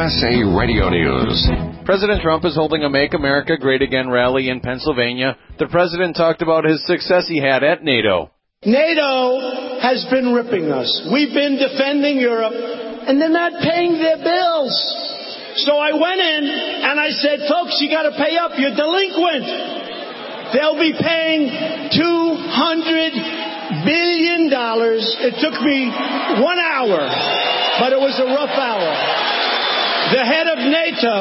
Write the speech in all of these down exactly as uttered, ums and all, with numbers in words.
S A Radio News. President Trump is holding a Make America Great Again rally in Pennsylvania. The president talked about his success he had at NATO. NATO has been ripping us. We've been defending Europe, and they're not paying their bills. So I went in and I said, folks, you got to pay up. You're delinquent. They'll be paying two hundred billion dollars. It took me one hour, but it was a rough hour. The head of NATO,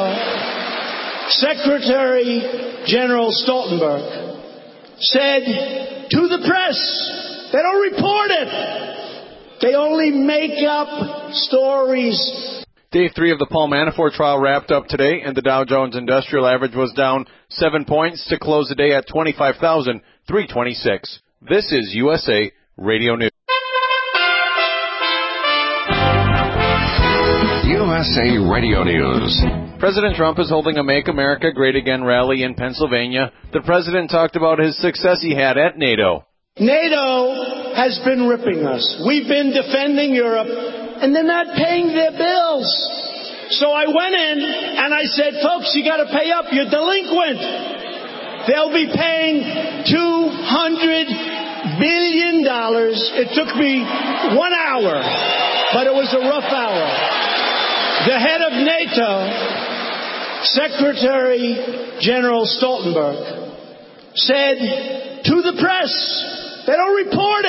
Secretary General Stoltenberg, said to the press, they don't report it. They only make up stories. Day three of the Paul Manafort trial wrapped up today, and the Dow Jones Industrial Average was down seven points to close the day at twenty-five thousand three hundred twenty-six. This is U S A Radio News. U S A Radio News. President Trump is holding a Make America Great Again rally in Pennsylvania. The president talked about his success he had at NATO. NATO has been ripping us. We've been defending Europe, and they're not paying their bills. So I went in and I said, folks, you got to pay up. You're delinquent. They'll be paying two hundred billion dollars. It took me one hour, but it was a rough hour. The head of NATO, Secretary General Stoltenberg, said to the press, they don't report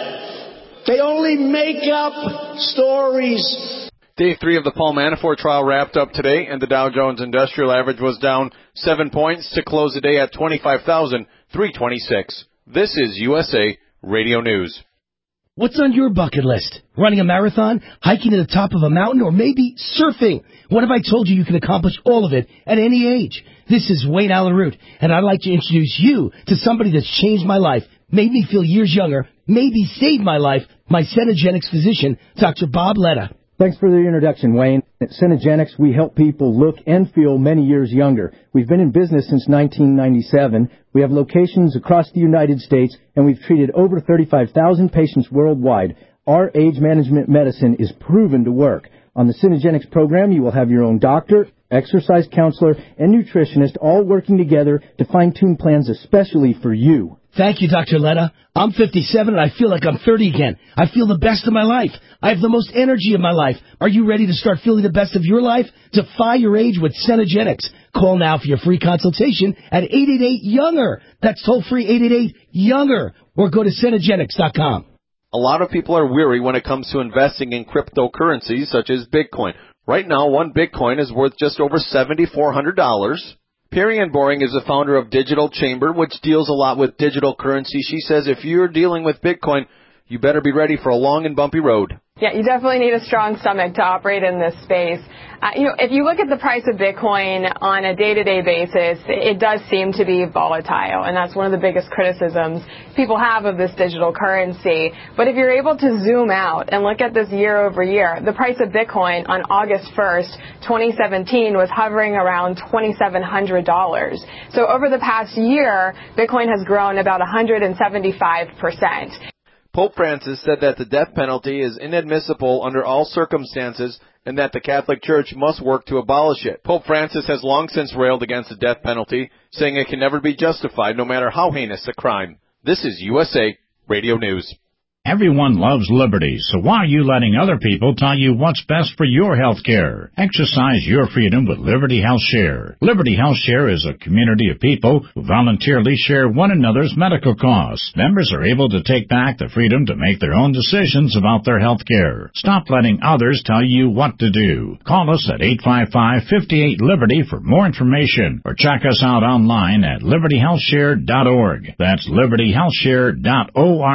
it. They only make up stories. Day three of the Paul Manafort trial wrapped up today, and the Dow Jones Industrial Average was down seven points to close the day at twenty-five thousand three hundred twenty-six. This is U S A Radio News. What's on your bucket list? Running a marathon, hiking to the top of a mountain, or maybe surfing? What if I told you you can accomplish all of it at any age? This is Wayne Allen Root, and I'd like to introduce you to somebody that's changed my life, made me feel years younger, maybe saved my life, my Cenegenics physician, Doctor Bob Letta. Thanks for the introduction, Wayne. At Cenegenics, we help people look and feel many years younger. We've been in business since nineteen ninety-seven. We have locations across the United States, and we've treated over thirty-five thousand patients worldwide. Our age management medicine is proven to work. On the Cenegenics program, you will have your own doctor, exercise counselor, and nutritionist all working together to fine-tune plans especially for you. Thank you, Doctor Letta. I'm fifty-seven, and I feel like I'm thirty again. I feel the best of my life. I have the most energy of my life. Are you ready to start feeling the best of your life? Defy your age with Cenegenics. Call now for your free consultation at eight eight eight, younger. That's toll-free eight eight eight, younger. Or go to Cenegenics dot com. A lot of people are weary when it comes to investing in cryptocurrencies such as Bitcoin. Right now, one Bitcoin is worth just over seven thousand four hundred dollars. Perry Ann Boring is the founder of Digital Chamber, which deals a lot with digital currency. She says if you're dealing with Bitcoin, you better be ready for a long and bumpy road. Yeah, you definitely need a strong stomach to operate in this space. Uh, you know, if you look at the price of Bitcoin on a day-to-day basis, it does seem to be volatile, and that's one of the biggest criticisms people have of this digital currency. But if you're able to zoom out and look at this year over year, the price of Bitcoin on August first, twenty seventeen was hovering around twenty-seven hundred dollars. So over the past year, Bitcoin has grown about one hundred seventy-five percent. Pope Francis said that the death penalty is inadmissible under all circumstances and that the Catholic Church must work to abolish it. Pope Francis has long since railed against the death penalty, saying it can never be justified no matter how heinous the crime. This is U S A Radio News. Everyone loves liberty, so why are you letting other people tell you what's best for your health care? Exercise your freedom with Liberty Health Share. Liberty Health Share is a community of people who voluntarily share one another's medical costs. Members are able to take back the freedom to make their own decisions about their health care. Stop letting others tell you what to do. Call us at eight five five, five eight, Liberty for more information, or check us out online at liberty health share dot org. That's liberty health share dot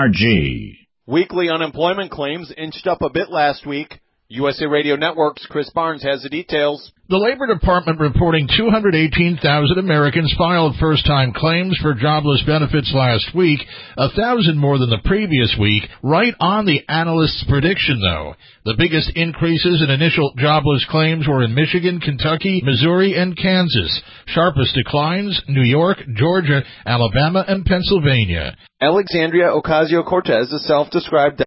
org. Weekly unemployment claims inched up a bit last week. U S A Radio Network's Chris Barnes has the details. The Labor Department reporting two hundred eighteen thousand Americans filed first-time claims for jobless benefits last week, one thousand more than the previous week, right on the analysts' prediction, though. The biggest increases in initial jobless claims were in Michigan, Kentucky, Missouri, and Kansas. Sharpest declines, New York, Georgia, Alabama, and Pennsylvania. Alexandria Ocasio-Cortez, the self-described